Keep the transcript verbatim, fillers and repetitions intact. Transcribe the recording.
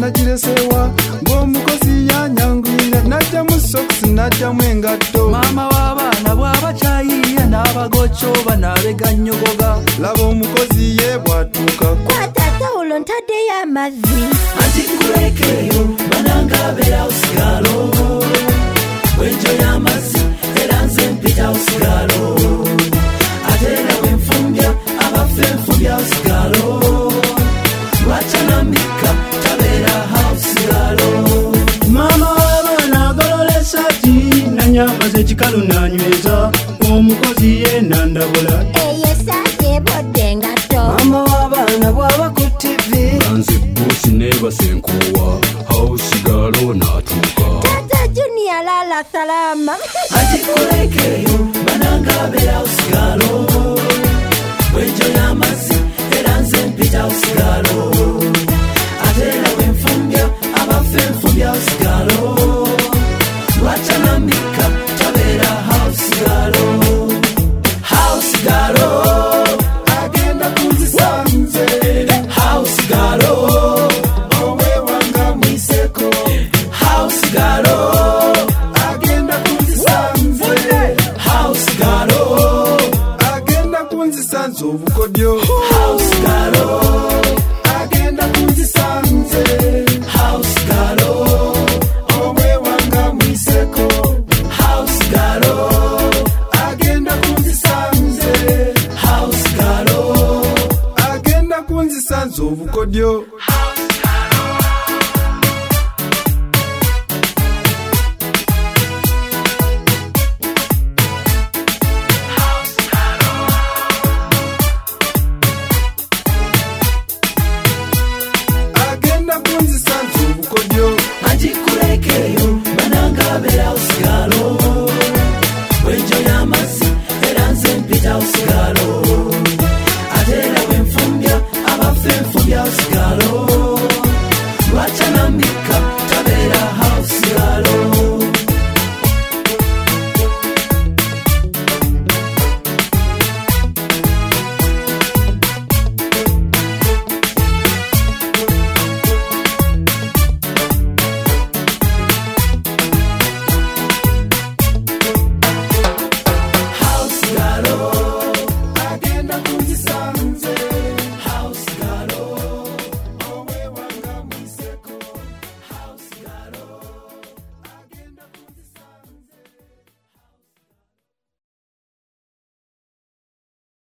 nagiresewa ng'omukozi yanyangwira najja mu sokisi najja mu engatto maama w'abaana bw'abacayiye n'abagocoba n'abeganyogoga laba omukozi ye bw'atuuka kwata tawulo ntaddeyo amazzi ati kulekeyo bananga abeera usigalo bwenjo y'amazzi era nze mpita usigalo ate era bwe nfumbya abaffe nfumbya usigalo lwacanambika tabeera hausigalo maama w'abaana agolola esaati nanyambaza ekikalu nanyweza omukozi ye nandabula eyo esaati ebodde engatto maama w'abaana bw'aba ku tivi nze bosi nebasenkuwa hausigalo n'atuuka tata junior lala salama ati kulekeyo bananga abeera usigalo bwenjo y'amazzi era nze mpita usigalo